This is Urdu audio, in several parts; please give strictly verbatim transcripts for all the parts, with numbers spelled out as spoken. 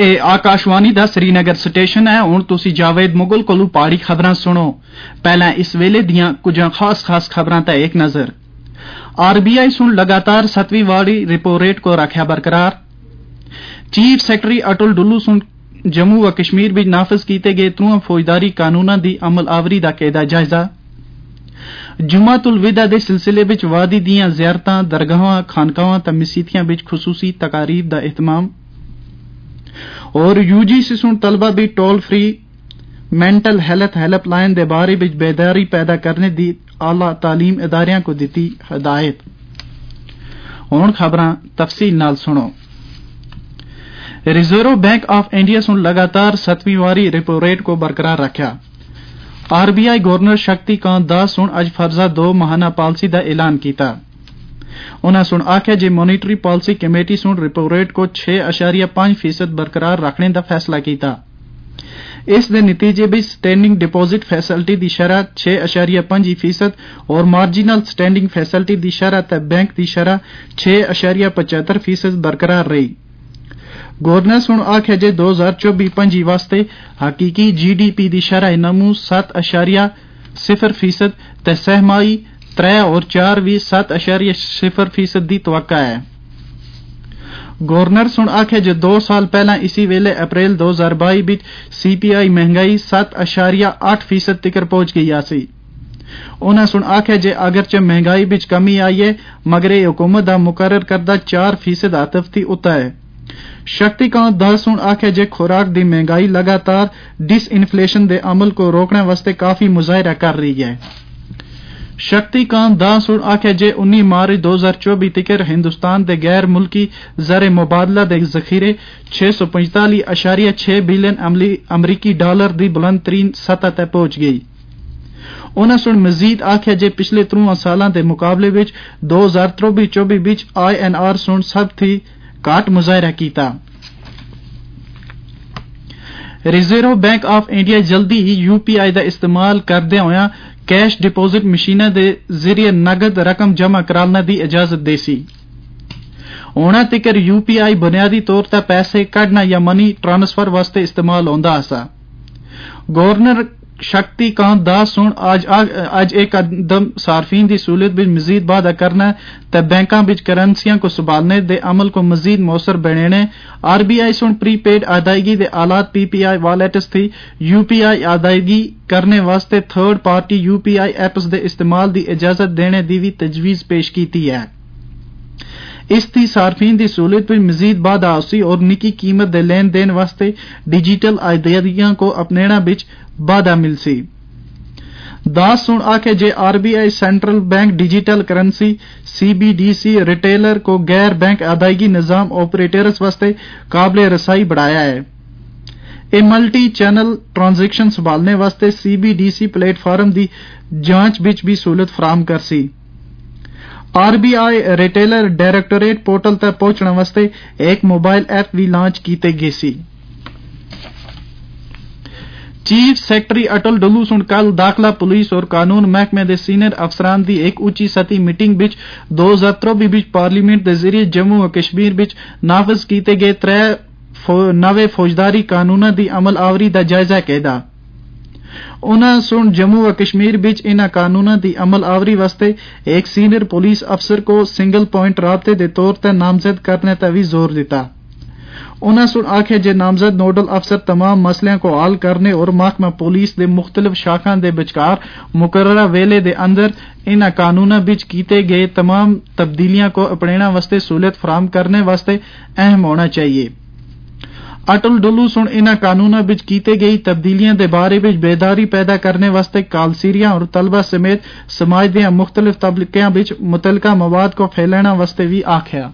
ਇਹ ਆਕਾਸ਼ਵਾਣੀ ਦਾ ਸ੍ਰੀਨਗਰ ਸਟੇਸ਼ਨ ਹੈ। ਹੁਣ ਤੁਸੀਂ ਜਾਵੇਦ ਮੁਗਲ ਕੋਲੋਂ ਪਹਾੜੀ ਖਬਰਾਂ ਸੁਣੋ। ਪਹਿਲਾਂ ਇਸ ਵੇਲੇ ਦੀਆਂ ਕੁਝ ਖਾਸ ਖਾਸ ਖਬਰਾਂ ਤੇ ਇੱਕ ਨਜ਼ਰ। ਆਰਬੀਆਈ ਸੁਣ ਲਗਾਤਾਰ ਸੱਤਵੀਂ ਵਾਰੀ ਰਿਪੋ रेट को रखा बरकरार। चीफ सैकटरी अटल डुल्लू सुन जम्मू व कश्मीर विच नाफज कीते गए त्रुआं फौजदारी कानूनां दी अमल आवरी दा कीता जायजा। जुमातुल विदा दे सिलसिले विच वादी दियां ज़ियारतां, दरगाहां, खानकाहां ते मसीतियां विच खसूसी तकारीब दा इहतमाम। और यूजीसी सुन तलबा भी toll free mental health helpline दे बारे विच बेदारी पैदा करने दी आला तालीम इदारियां को दिती हिदायत। हुण खबरां तफसील नाल सुनो। रिजर्व बैंक ऑफ इंडिया सुन लगातार सतवीं वारी रिपो रेट को बरकरार रखा। आरबीआई गवर्नर शक्तिकांत दास सुन अज फर्जा दो माहाना पॉलिसी का ऐलान किया। उन्हें सुन आख्या जे मॉनिटरी पॉलिसी कमेटी सुन रिपो रेट को छह अशारिया पांच फीसद बरकरार रखने का फैसला किया। इस दे नतीजे भी स्टैंडिंग डिपोजिट फैसिलिटी की शरह छह अशारिया पंजी फीसद और मार्जिनल स्टैंडिंग फैसिलिटी की शरह ते बैंक की शरह छह अशारिया पचहत्तर फीसद बरकरार रही। गवर्नर सुन आख्या जे दो हजार चौबी पंजी वास्ते हकीकी जी डी पी की शरह नमू सत्त अशारिया सिफर फीसद ते सहमाई त्रै और चार भी सत्त अशारिया सिफर फीसद की तवक्का है। गवर्नर सुन आख्या जे दो साल पहला इसी वेले अप्रैल दो हजार by beach C P I महंगाई सत्त अशारिया अठ फीसद तिकर पहुंच गई आसी। उन्हें सुन आख्या जे अगरचे महंगाई बिच कमी आई है मगर ये हुकूमत का मुकर्रर करदा चार फीसद आतफ थी उता है। शक्तिकांत दास सुन आख्या जे खुराक दी महंगाई लगातार डिस इन्फ्लेशन दे अमल को रोकने वास्ते काफी मुजाहिरा कर रही है। शक्तिकांत दास सुन आख्या जे उन्नीस मार्च दो हजार चौबी तिकर हिंदुस्तान दे गैर मुल्की ज़र मुबादला दे जखीरे छह सौ पंजताली अशारिया छह बिलियन अमरीकी डॉलर दी बुलंद तरीन सतह तक पहुंच गई। उन्हें सुन मजीद आख्या जे पिछले त्रुआं सालां दे मुकाबले विच दो हजार त्रोबी चौबी विच आई एन आर सुन सब थी घट मुजाहिरा किया। रिजर्व बैंक ऑफ इंडिया जल्दी ही यूपीआई का इस्तेमाल करदे होया कैश डिपोजिट मशीनां दे जरिए नगद रकम जमा कराने की इजाजत देसी। हुण तिकर यूपीआई बुनियादी तौर पर पैसे कढ़ना या मनी ट्रांसफर वास्ते इस्तेमाल होंदा आसा। गवर्नर शक्तिकांत दास सुन आज आज एक कदम सार्फिन की सहूलियत में मजीद वाधा करना ते बैंकों विच करेंसियां को संभालने दे अमल को मजीद मौसर बनाने आरबीआई सुन प्रीपेड अदायगी दे आलात पीपीआई वॉलेट्स थी यूपीआई अदायगी करने वास्ते थर्ड पार्टी यूपीआई एप्स दे इस्तेमाल की इजाजत देने की भी तजवीज पेश की है। इस थी सार्फिन की सहूलियत में मजीद वाधा आसी और निकी कीमत दे लेन देन वास्ते डिजिटल अदायगियां को अपनेना विच वाधा मिलसी। दास सुन आखे जे RBI central bank digital currency CBDC retailer को गैर बैंक अदायगी निजाम ऑपरेटर्स वास्ते काबिल रसाई बढ़ाया है। ए मल्टी चैनल ट्रांजैक्शन संभालने वास्ते सीबीडीसी प्लेटफॉर्म की जांच विच भी सहूलत फराहम करसी। आरबीआई रिटेलर डायरेक्टोरेट पोर्टल तक पहुंचने वास्ते एक मोबाइल ऐप भी लॉन्च कीते गए सी। चीफ सैकटरी अटल डुल्लू सुन कल दाखला पुलिस और कानून महकमे दे सीनियर अफसरान दी एक उच्ची सतही मीटिंग विच दो हजार त्रोबी विच पार्लीमेंट दे जरिए जम्मू व कश्मीर विच नाफज कीते गए त्रै नवे फौजदारी कानूनां दी अमल आवरी दा जायजा कैदा। उन्हां सुन जम्मू व कश्मीर विच इन्हां कानूनां दी अमल आवरी वास्ते एक सीनियर पुलिस अफसर को सिंगल पॉइंट राबते दे तौर पर नामजद करने पर भी जोर दिता। उन्हां सुन आखे जे नामजद नोडल अफसर तमाम मसलियां को हल करने और महकमा पुलिस दे मुख्तलिफ शाखां दे विचकार मुकर्ररा वेले दे अंदर इन्हां कानूनां विच कीते गए तमाम तब्दीलियां को अपनेना वास्ते सहूलियत फराहम करने वास्ते अहम होना चाहिए। अटल डुल्लू सुन इन्हां कानूनां विच कीते गई तब्दीलियां दे बारे विच बेदारी पैदा करने वास्ते कालसीरियां और तलबा समेत समाज दे मुख्तलिफ तबकियां विच मुतलका मवाद को फैलाने वास्ते भी आख्या।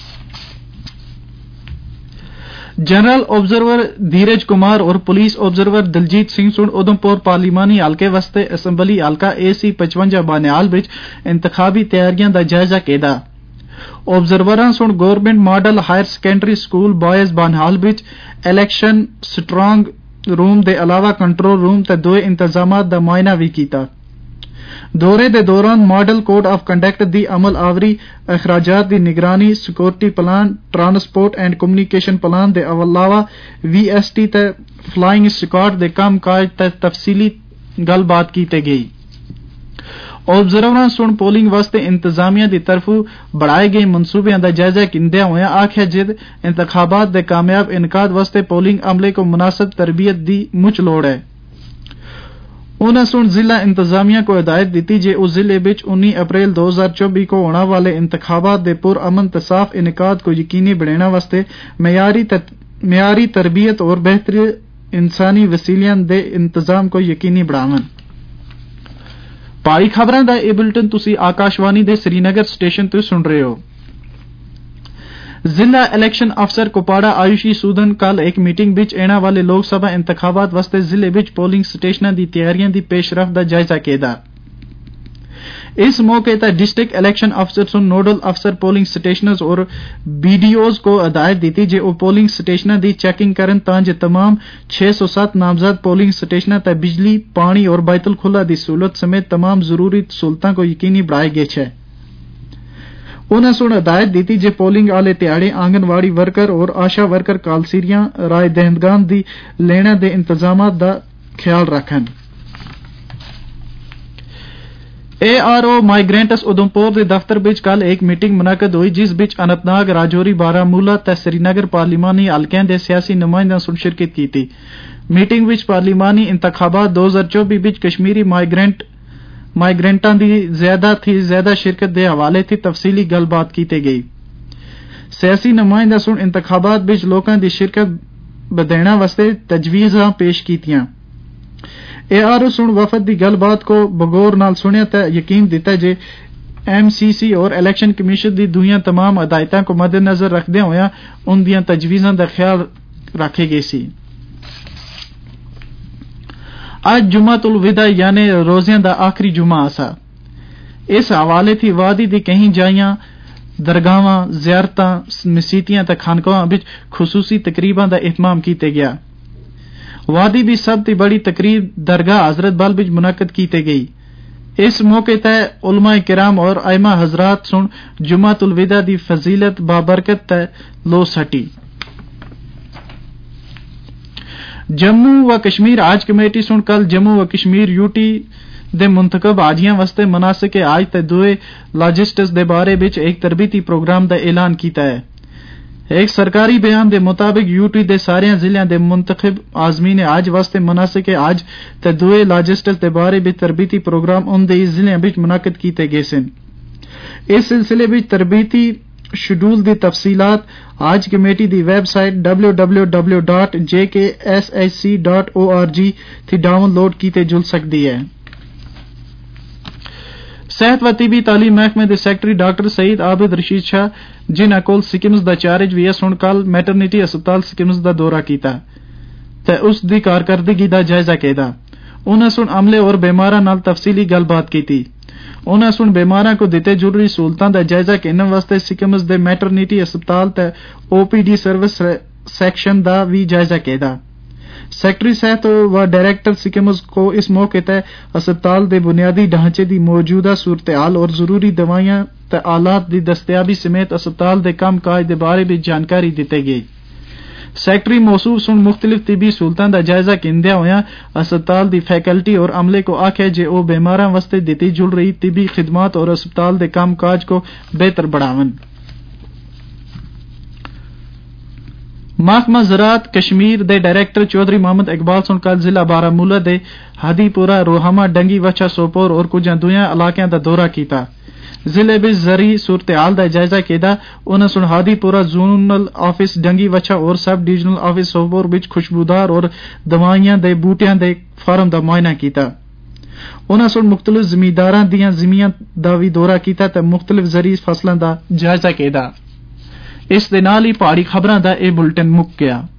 जनरल ऑब्जर्वर धीरज कुमार और पुलिस ऑब्जर्वर दिलजीत सिंह सुन उधमपुर पार्लिमानी हल्के वास्ते असम्बली हल्का ए सी पचवंजा बानियाल विच इंतखाबी तैयारियां दा जायजा कीता। ऑब्जर्वरां सुन government model higher secondary school boys Baniyal विच इलेक्शन स्ट्रांग रूम दे अलावा कंट्रोल रूम ते दो इंतजामात दा मुआयना भी कीता। دورے دے دوران ماڈل کوڈ آف کنڈکٹ دی عمل آوری، اخراجات دی نگرانی، security plan, transport and communication plan دے علاوہ وی ایس ٹی تے فلائنگ اسکواڈ دے کام کاج تے تفصیلی گل بات کیتے گئی۔ آبزروراں سن پولنگ واسطے انتظامیہ دی طرفوں بڑھائے گئے منصوبیاں دا جائزہ کندیا ہویا آکھیا جد انتخابات دے کامیاب انعقاد واسطے پولنگ عملے کو مناسب تربیت دی مچ لوڑ ہے۔ انہاں سن ضلع انتظامیہ کو ہدایت دیتی جے اس ضلع بچ انی اپریل دو ہزار چوبی کو ہونے والے انتخابات دے پر امن تے صاف انعقاد کو یقینی بنانا واسطے معیاری معیاری تربیت اور بہتر انسانی وسیلیاں دے انتظام کو یقینی بناون۔ پائی خبراں دا اے بلٹن تسی آکاشوانی دے سری نگر سٹیشن تو سن رہے ہو۔ ضلع الیکشن افسر کپواڑہ آیوشی سودن کل ایک میٹنگ بچ اینا والے لوک سبھا انتخابات واسطے ضلع بچ پولنگ سٹیشناں دی تیاریاں دی پیش رفت دا جائزہ کیدا۔ اس موقع تے ڈسٹرکٹ الیکشن افسر سن نوڈل افسر پولنگ سٹیشنز اور بی ڈی اوز کو ہدایت دیتی جے او پولنگ سٹیشناں دی چیکنگ کرن تاں جے تمام چھ سو سات نامزد پولنگ سٹیشناں تے بجلی، پانی اور بیت الخلا دی سہولت سمیت تمام ضروری سہولتاں کو یقینی بنائے گئے چھے۔ انہاں سن ہدایت دیتی جے پولنگ آلے تیاڑے آنگن واڑی ورکر اور آشا ورکر کالسیریاں رائے دہندگان دی لینا دے انتظامات دا خیال رکھن۔ اے آر او مائیگرینٹس ادھمپور دے دفتر بچ کل ایک میٹنگ منعقد ہوئی جس بچ اننت ناگ، راجوری، بارامولہ تے سری نگر پارلیمانی حلقے دے سیاسی نمائنداں سن شرکت کیتی۔ میٹنگ وچ پارلیمانی انتخابات دو ہزار چوبی بچ کشمیری مائیگرینٹ مائیگرینٹاں دی زیادہ تھی زیادہ شرکت دے حوالے تھی تفصیلی گل بات کیتے گئی۔ سیاسی نمائندہ سن انتخابات بچ لوکاں دی شرکت بدینا واسطے تجویزاں پیش کیتیاں۔ اے آر او سن وفد دی گل بات کو بغور نال سنیا تے یقین دیتا جے ایم سی سی اور الیکشن کمیشن دی دویاں تمام ہدایتاں کو مد نظر رکھدے ہویا ان دیاں تجویزاں دا خیال رکھے گئے سی۔ آج جمعۃ الوداع یعنی روزیاں دا آخری جمعہ آسا۔ اس حوالے تھی وادی دی کہیں جائیاں درگاہاں، زیارتاں، مسیتیاں تے خانقاہاں وچ خصوصی تقریباں دا اہتمام کیتے گیا۔ وادی بھی سب تی بڑی تقریب درگاہ حضرت بل بچ منعقد کیتے گئی۔ اس موقع تے علماء کرام اور ائمہ حضرات سن جمعۃ الوداع دی فضیلت بابرکت تے لو سٹی۔ جموں و کشمیر حج کمیٹی سن کل جموں و کشمیر یو ٹی دے منتخب حاجیاں واسطے مناسک حج تے دوئے لاجسٹکس دے بارے بچ ایک تربیتی پروگرام دا اعلان کیتا ہے۔ ایک سرکاری بیان دے مطابق یو ٹی دے سارے ضلع دے منتخب عازمین حج واسطے مناسک حج تے دوئے لاجسٹکس دے بارے بچ تربیتی پروگرام ان دے ضلع بچ منعقد کیتے گئے سن۔ اس سلسلے بچ تربیتی شیڈول دی تفصیلات حج کمیٹی دی website W W W dot J K S H C dot O R G تھی ڈاؤن لوڈ کیتے جل سکتی ہے۔ صحت و طبی تعلیم محکمے دے سیکٹری ڈاکٹر سعید عابد رشید شاہ جنہاں کول سکمز دا چارج وی ایس ہن کل میٹرنیٹی ہسپتال سکمز دا دورہ کیتا تے اس دی کارکردگی دا جائزہ کیتا۔ انہاں سن عملے اور بیماراں نال تفصیلی گل بات کیتی۔ انہاں سن بیماراں کو دتے ضروری سہولتاں دا جائزہ کہنے واسطے سکمز دے میٹرنیٹی ہسپتال تے O P D service section دا بھی جائزہ کیتا۔ سیکٹری صحت و ڈائریکٹر سکمز کو اس موقع تے ہسپتال دے بنیادی ڈھانچے دی موجودہ صورتحال اور ضروری دوائیاں تے آلات دی دستیابی سمیت ہسپتال دے کام کاج دے بارے بھی جانکاری دیتے گئی۔ سیکٹری موصوف سن مختلف طبی سہولتاں دا جائزہ کیندیا ہویا ہسپتال دی فیکلٹی اور عملے کو آکھیا جے او بیماراں واسطے دتی جل رہی طبی خدمات اور ہسپتال دے کام کاج کو بہتر بڑھاون۔ محکمہ زراعت کشمیر دے ڈائریکٹر چودھری محمد اقبال سن کل ضلع بارامولہ دے ہدی پورہ، روہما، ڈنگی وچھا، سوپور اور کچھ دویاں علاقیاں دا دورہ کیتا۔ ضلع بچ زرعی صورتحال دا جائزہ کیتا۔ انہاں سن ہادی پورہ زونل آفس ڈنگی وچھا اور سب ڈویژنل آفس سوپور بچ خوشبودار اور دوائیاں دے بوٹیاں دے فارم دا معائنہ کیتا۔ انہاں سن مختلف زمینداراں دیاں زمیاں دا وی دورہ کیتا تے مختلف زرعی فصلاں دا جائزہ کیتا۔ اس دے نال ہی پہاڑی خبراں دا اے بلٹن مک گیا۔